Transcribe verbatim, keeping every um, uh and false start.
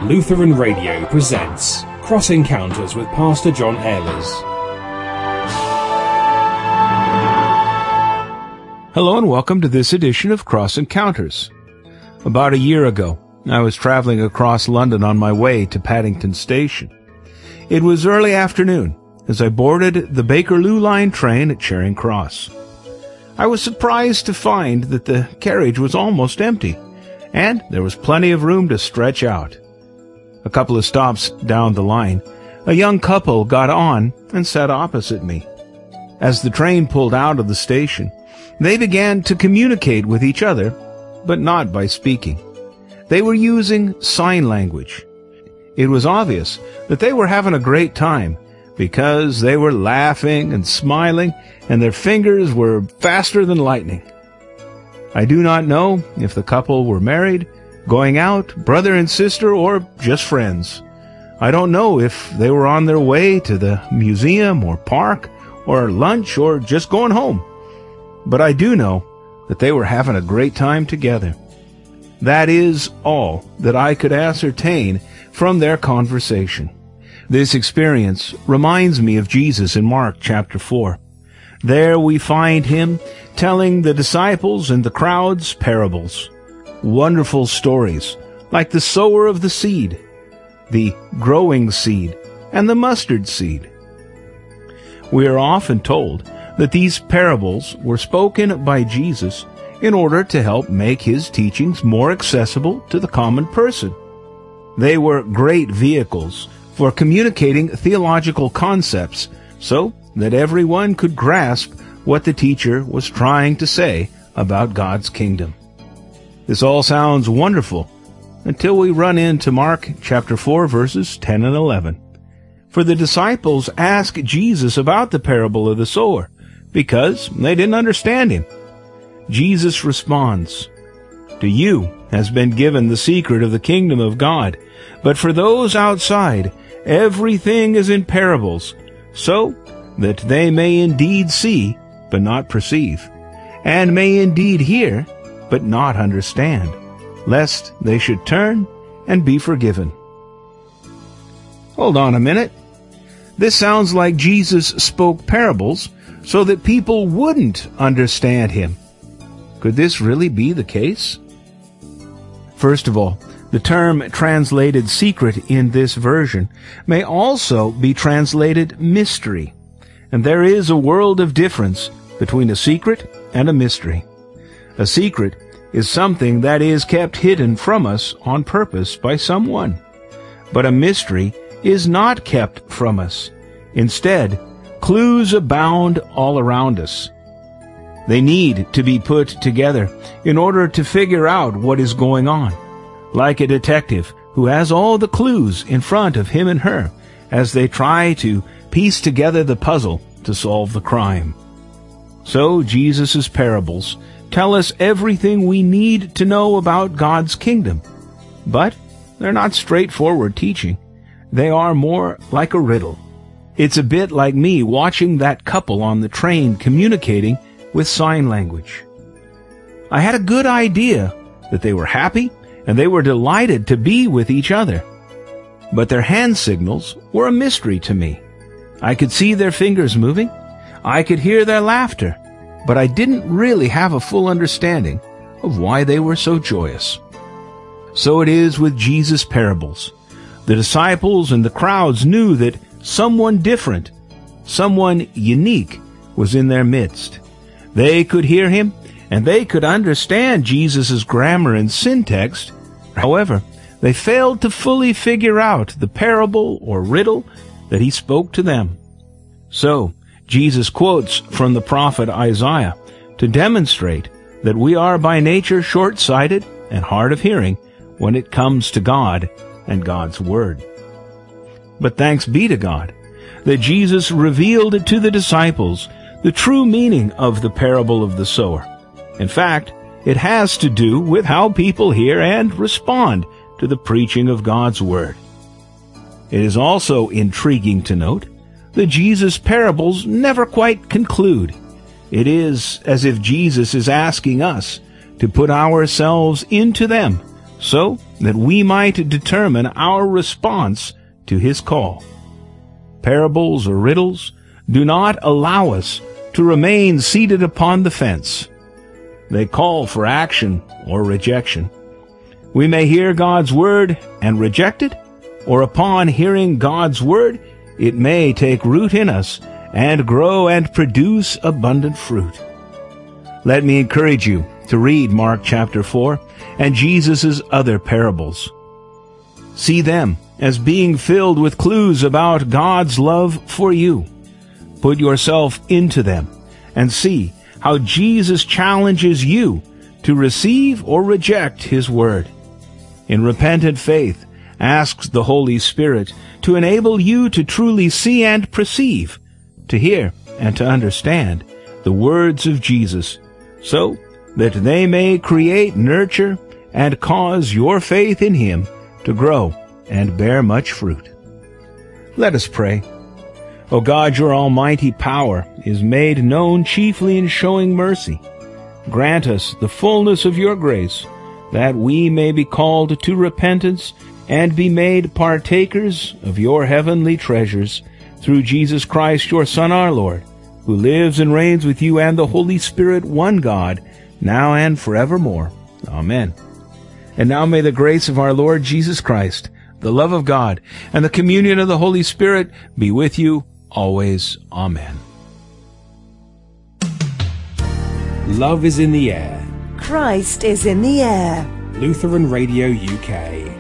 Lutheran Radio presents Cross Encounters with Pastor John Ehlers. Hello and welcome to this edition of Cross Encounters. About a year ago, I was traveling across London on my way to Paddington Station. It was early afternoon as I boarded the Bakerloo Line train at Charing Cross. I was surprised to find that the carriage was almost empty, and there was plenty of room to stretch out. A couple of stops down the line, a young couple got on and sat opposite me. As the train pulled out of the station, they began to communicate with each other, but not by speaking. They were using sign language. It was obvious that they were having a great time because they were laughing and smiling, and their fingers were faster than lightning. I do not know if the couple were married, going out, brother and sister, or just friends. I don't know if they were on their way to the museum or park or lunch or just going home. But I do know that they were having a great time together. That is all that I could ascertain from their conversation. This experience reminds me of Jesus in Mark chapter four. There we find him telling the disciples and the crowds parables, wonderful stories like the sower of the seed, the growing seed, and the mustard seed. We are often told that these parables were spoken by Jesus in order to help make his teachings more accessible to the common person. They were great vehicles for communicating theological concepts so that everyone could grasp what the teacher was trying to say about God's kingdom. This all sounds wonderful until we run into Mark chapter four, verses ten and eleven. For the disciples ask Jesus about the parable of the sower because they didn't understand him. Jesus responds, "To you has been given the secret of the kingdom of God, but for those outside, everything is in parables, so that they may indeed see, but not perceive, and may indeed hear, but not understand, lest they should turn and be forgiven." Hold on a minute. This sounds like Jesus spoke parables so that people wouldn't understand him. Could this really be the case? First of all, the term translated secret in this version may also be translated mystery, and there is a world of difference between a secret and a mystery. A secret is something that is kept hidden from us on purpose by someone. But a mystery is not kept from us. Instead, clues abound all around us. They need to be put together in order to figure out what is going on, like a detective who has all the clues in front of him and her as they try to piece together the puzzle to solve the crime. So Jesus' parables tell us everything we need to know about God's kingdom. But they're not straightforward teaching. They are more like a riddle. It's a bit like me watching that couple on the train communicating with sign language. I had a good idea that they were happy and they were delighted to be with each other. But their hand signals were a mystery to me. I could see their fingers moving. I could hear their laughter. But I didn't really have a full understanding of why they were so joyous. So it is with Jesus' parables. The disciples and the crowds knew that someone different, someone unique, was in their midst. They could hear him, and they could understand Jesus' grammar and syntax. However, they failed to fully figure out the parable or riddle that he spoke to them. So, Jesus quotes from the prophet Isaiah to demonstrate that we are by nature short-sighted and hard of hearing when it comes to God and God's Word. But thanks be to God that Jesus revealed to the disciples the true meaning of the parable of the sower. In fact, it has to do with how people hear and respond to the preaching of God's Word. It is also intriguing to note that Jesus' parables never quite conclude. It is as if Jesus is asking us to put ourselves into them so that we might determine our response to his call. Parables or riddles do not allow us to remain seated upon the fence. They call for action or rejection. We may hear God's word and reject it, or upon hearing God's word, it may take root in us and grow and produce abundant fruit. Let me encourage you to read Mark chapter four and Jesus' other parables. See them as being filled with clues about God's love for you. Put yourself into them and see how Jesus challenges you to receive or reject his word. In repentant faith, asks the Holy Spirit to enable you to truly see and perceive, to hear and to understand the words of Jesus, so that they may create, nurture, and cause your faith in him to grow and bear much fruit. Let us pray. O God, your almighty power is made known chiefly in showing mercy. Grant us the fullness of your grace, that we may be called to repentance and be made partakers of your heavenly treasures, through Jesus Christ, your Son, our Lord, who lives and reigns with you and the Holy Spirit, one God, now and forevermore. Amen. And now may the grace of our Lord Jesus Christ, the love of God, and the communion of the Holy Spirit be with you always. Amen. Love is in the air. Christ is in the air. Lutheran Radio U K.